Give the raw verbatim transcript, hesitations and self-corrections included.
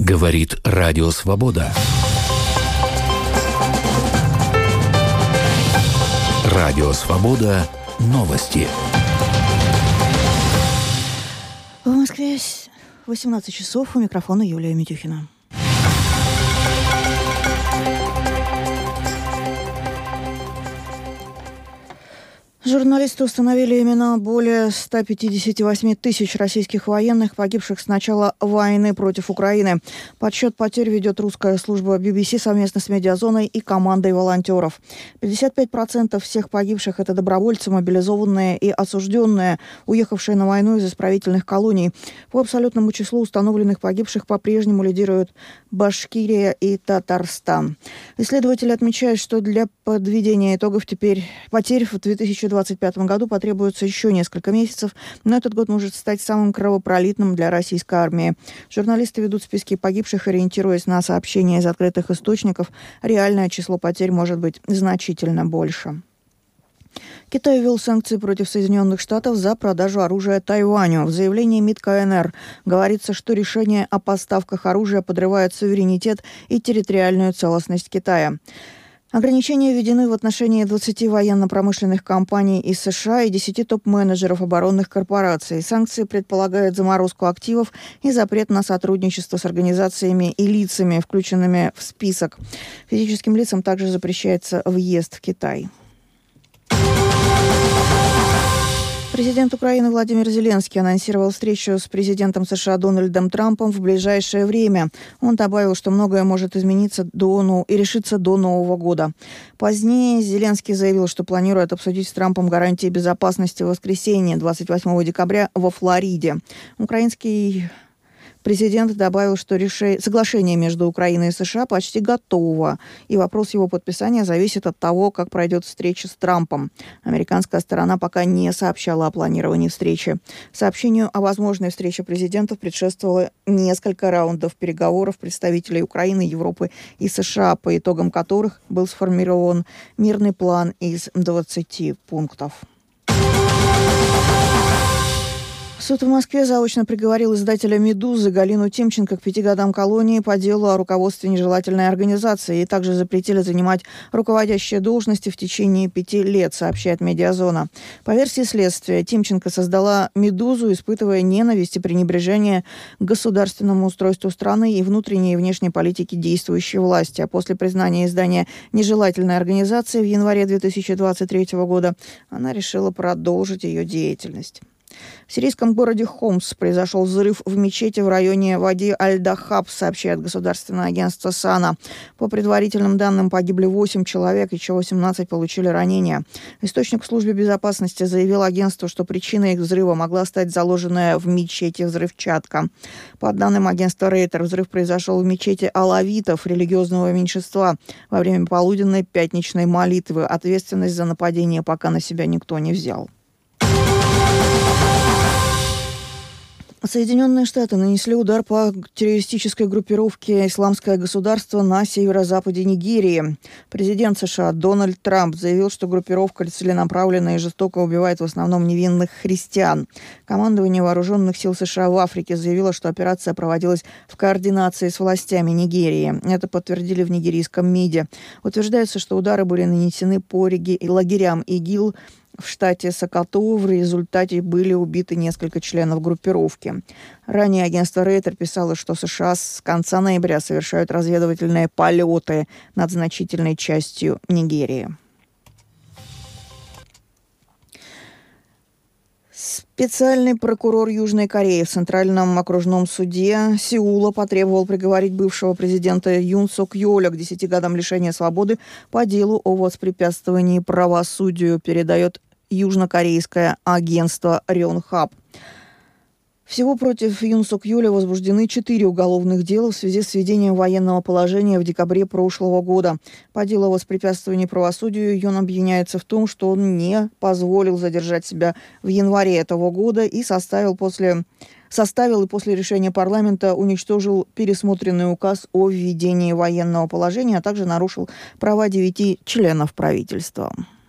Говорит Радио Свобода. Радио Свобода. Новости. В Москве восемнадцать часов. У микрофона Юлия Митюхина. Журналисты установили имена более ста пятидесяти восьми тысяч российских военных, погибших с начала войны против Украины. Подсчет потерь ведет русская служба би би си совместно с Медиазоной и командой волонтеров. пятьдесят пять процентов всех погибших – это добровольцы, мобилизованные и осужденные, уехавшие на войну из исправительных колоний. По абсолютному числу установленных погибших по-прежнему лидируют Башкирия и Татарстан. Исследователи отмечают, что для подведения итогов теперь потерь в две тысячи двадцать пятом году потребуется еще несколько месяцев, но этот год может стать самым кровопролитным для российской армии. Журналисты ведут списки погибших, ориентируясь на сообщения из открытых источников. Реальное число потерь может быть значительно больше. Китай ввел санкции против Соединенных Штатов за продажу оружия Тайваню. В заявлении МИД ка эн эр говорится, что решение о поставках оружия подрывает суверенитет и территориальную целостность Китая. Ограничения введены в отношении двадцати военно-промышленных компаний из США и десяти топ-менеджеров оборонных корпораций. Санкции предполагают заморозку активов и запрет на сотрудничество с организациями и лицами, включенными в список. Физическим лицам также запрещается въезд в Китай. Президент Украины Владимир Зеленский анонсировал встречу с президентом США Дональдом Трампом в ближайшее время. Он добавил, что многое может измениться до, ну, и решиться до Нового года. Позднее Зеленский заявил, что планирует обсудить с Трампом гарантии безопасности в воскресенье, двадцать восьмого декабря, во Флориде. Украинский президент добавил, что решение... соглашение между Украиной и США почти готово, и вопрос его подписания зависит от того, как пройдет встреча с Трампом. Американская сторона пока не сообщала о планировании встречи. Сообщению о возможной встрече президентов предшествовало несколько раундов переговоров представителей Украины, Европы и США, по итогам которых был сформирован мирный план из двадцати пунктов. Суд в Москве заочно приговорил издателя «Медузы» Галину Тимченко к пяти годам колонии по делу о руководстве нежелательной организации. И также запретили занимать руководящие должности в течение пяти лет, сообщает Медиазона. По версии следствия, Тимченко создала «Медузу», испытывая ненависть и пренебрежение к государственному устройству страны и внутренней и внешней политике действующей власти. А после признания издания нежелательной организацией в январе две тысячи двадцать третьего года она решила продолжить ее деятельность. В сирийском городе Хомс произошел взрыв в мечети в районе Вади-Аль-Дахаб, сообщает государственное агентство САНА. По предварительным данным, погибли восемь человек, еще восемнадцать получили ранения. Источник в службе безопасности заявил агентству, что причиной их взрыва могла стать заложенная в мечети взрывчатка. По данным агентства Рейтер, взрыв произошел в мечети алавитов, религиозного меньшинства, во время полуденной пятничной молитвы. Ответственность за нападение пока на себя никто не взял. Соединенные Штаты нанесли удар по террористической группировке «Исламское государство» на северо-западе Нигерии. Президент США Дональд Трамп заявил, что группировка целенаправленно и жестоко убивает в основном невинных христиан. Командование вооруженных сил США в Африке заявило, что операция проводилась в координации с властями Нигерии. Это подтвердили в нигерийском МИДе. Утверждается, что удары были нанесены по лагерям ИГИЛ в штате Сокото. В результате были убиты несколько членов группировки. Ранее агентство Рейтер писало, что США с конца ноября совершают разведывательные полеты над значительной частью Нигерии. Специальный прокурор Южной Кореи в Центральном окружном суде Сеула потребовал приговорить бывшего президента Юн Сок Йоля к десяти годам лишения свободы по делу о воспрепятствовании правосудию, передает южнокорейское агентство Рёнхап. Всего против Юн Сок Йоля возбуждены четыре уголовных дела в связи с введением военного положения в декабре прошлого года. По делу о воспрепятствовании правосудию Юн обвиняется в том, что он не позволил задержать себя в январе этого года и составил после... составил и после решения парламента уничтожил пересмотренный указ о введении военного положения, а также нарушил права девяти членов правительства.